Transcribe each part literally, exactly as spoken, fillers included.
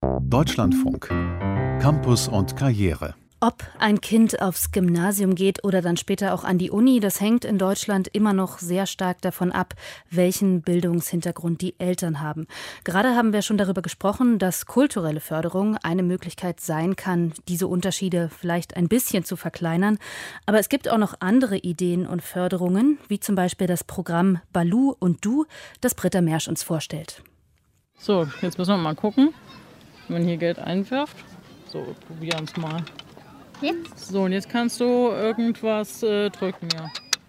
Deutschlandfunk. Campus und Karriere. Ob ein Kind aufs Gymnasium geht oder dann später auch an die Uni, das hängt in Deutschland immer noch sehr stark davon ab, welchen Bildungshintergrund die Eltern haben. Gerade haben wir schon darüber gesprochen, dass kulturelle Förderung eine Möglichkeit sein kann, diese Unterschiede vielleicht ein bisschen zu verkleinern. Aber es gibt auch noch andere Ideen und Förderungen, wie zum Beispiel das Programm Baloo und Du, das Britta Mersch uns vorstellt. So, jetzt müssen wir mal gucken, wenn man hier Geld einwirft. So, probieren es mal. Jetzt? So, und jetzt kannst du irgendwas äh, drücken, ja.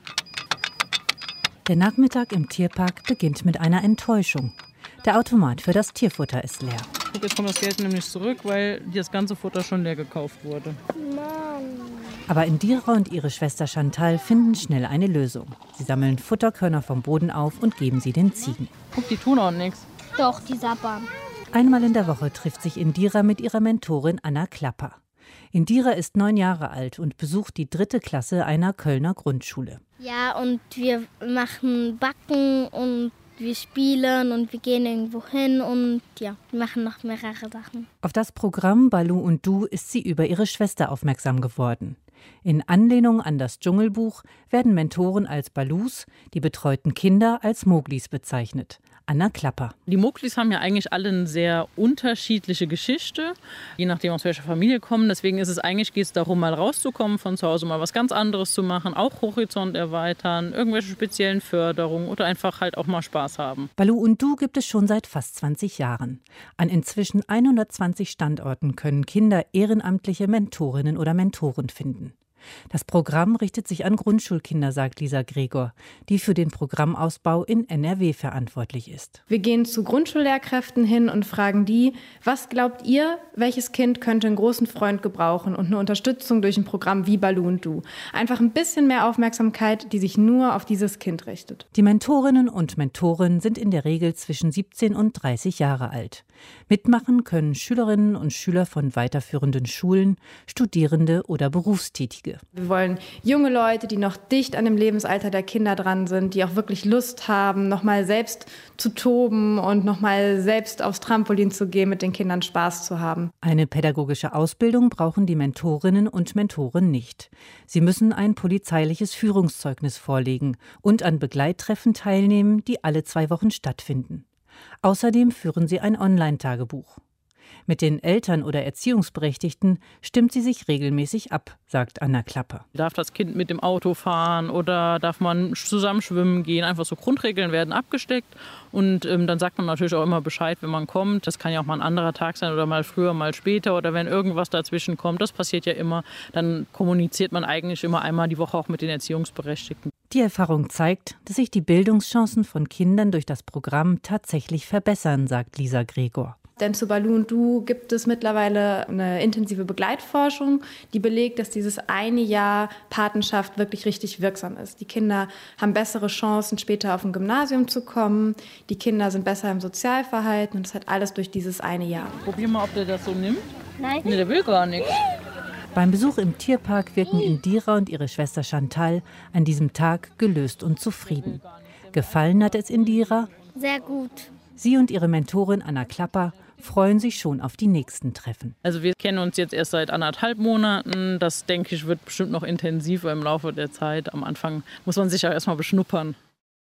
Der Nachmittag im Tierpark beginnt mit einer Enttäuschung. Der Automat für das Tierfutter ist leer. Guck, jetzt kommt das Geld nämlich zurück, weil das ganze Futter schon leer gekauft wurde. Mann. Aber Indira und ihre Schwester Chantal finden schnell eine Lösung. Sie sammeln Futterkörner vom Boden auf und geben sie den Ziegen. Guck, die tun auch nichts. Doch, die sabbern. Einmal in der Woche trifft sich Indira mit ihrer Mentorin Anna Klapper. Indira ist neun Jahre alt und besucht die dritte Klasse einer Kölner Grundschule. Ja, und wir machen Backen und wir spielen und wir gehen irgendwo hin und ja, wir machen noch mehrere Sachen. Auf das Programm Baloo und Du ist sie über ihre Schwester aufmerksam geworden. In Anlehnung an das Dschungelbuch werden Mentoren als Baloos, die betreuten Kinder als Moglis bezeichnet. Anna Klapper. Die Moglis haben ja eigentlich alle eine sehr unterschiedliche Geschichte, je nachdem aus welcher Familie kommen. Deswegen ist es eigentlich, geht es darum, mal rauszukommen von zu Hause, mal was ganz anderes zu machen, auch Horizont erweitern, irgendwelche speziellen Förderungen oder einfach halt auch mal Spaß haben. Baloo und Du gibt es schon seit fast zwanzig Jahren. An inzwischen hundertzwanzig Standorten können Kinder ehrenamtliche Mentorinnen oder Mentoren finden. Das Programm richtet sich an Grundschulkinder, sagt Lisa Gregor, die für den Programmausbau in N R W verantwortlich ist. Wir gehen zu Grundschullehrkräften hin und fragen die, was glaubt ihr, welches Kind könnte einen großen Freund gebrauchen und eine Unterstützung durch ein Programm wie Baloo und Du? Einfach ein bisschen mehr Aufmerksamkeit, die sich nur auf dieses Kind richtet. Die Mentorinnen und Mentoren sind in der Regel zwischen siebzehn und dreißig Jahre alt. Mitmachen können Schülerinnen und Schüler von weiterführenden Schulen, Studierende oder Berufstätige. Wir wollen junge Leute, die noch dicht an dem Lebensalter der Kinder dran sind, die auch wirklich Lust haben, nochmal selbst zu toben und nochmal selbst aufs Trampolin zu gehen, mit den Kindern Spaß zu haben. Eine pädagogische Ausbildung brauchen die Mentorinnen und Mentoren nicht. Sie müssen ein polizeiliches Führungszeugnis vorlegen und an Begleittreffen teilnehmen, die alle zwei Wochen stattfinden. Außerdem führen sie ein Online-Tagebuch. Mit den Eltern oder Erziehungsberechtigten stimmt sie sich regelmäßig ab, sagt Anna Klapper. Darf das Kind mit dem Auto fahren oder darf man zusammen schwimmen gehen? Einfach so Grundregeln werden abgesteckt und ähm, dann sagt man natürlich auch immer Bescheid, wenn man kommt. Das kann ja auch mal ein anderer Tag sein oder mal früher, mal später oder wenn irgendwas dazwischen kommt. Das passiert ja immer. Dann kommuniziert man eigentlich immer einmal die Woche auch mit den Erziehungsberechtigten. Die Erfahrung zeigt, dass sich die Bildungschancen von Kindern durch das Programm tatsächlich verbessern, sagt Lisa Gregor. Denn zu Baloo und Du gibt es mittlerweile eine intensive Begleitforschung, die belegt, dass dieses eine Jahr Patenschaft wirklich richtig wirksam ist. Die Kinder haben bessere Chancen, später auf ein Gymnasium zu kommen. Die Kinder sind besser im Sozialverhalten und das hat alles durch dieses eine Jahr. Probier mal, ob der das so nimmt. Nein. Nee, der will gar nichts. Beim Besuch im Tierpark wirken Indira und ihre Schwester Chantal an diesem Tag gelöst und zufrieden. Gefallen hat es Indira? Sehr gut. Sie und ihre Mentorin Anna Klapper freuen sich schon auf die nächsten Treffen. Also wir kennen uns jetzt erst seit anderthalb Monaten. Das, denke ich, wird bestimmt noch intensiver im Laufe der Zeit. Am Anfang muss man sich ja erstmal beschnuppern.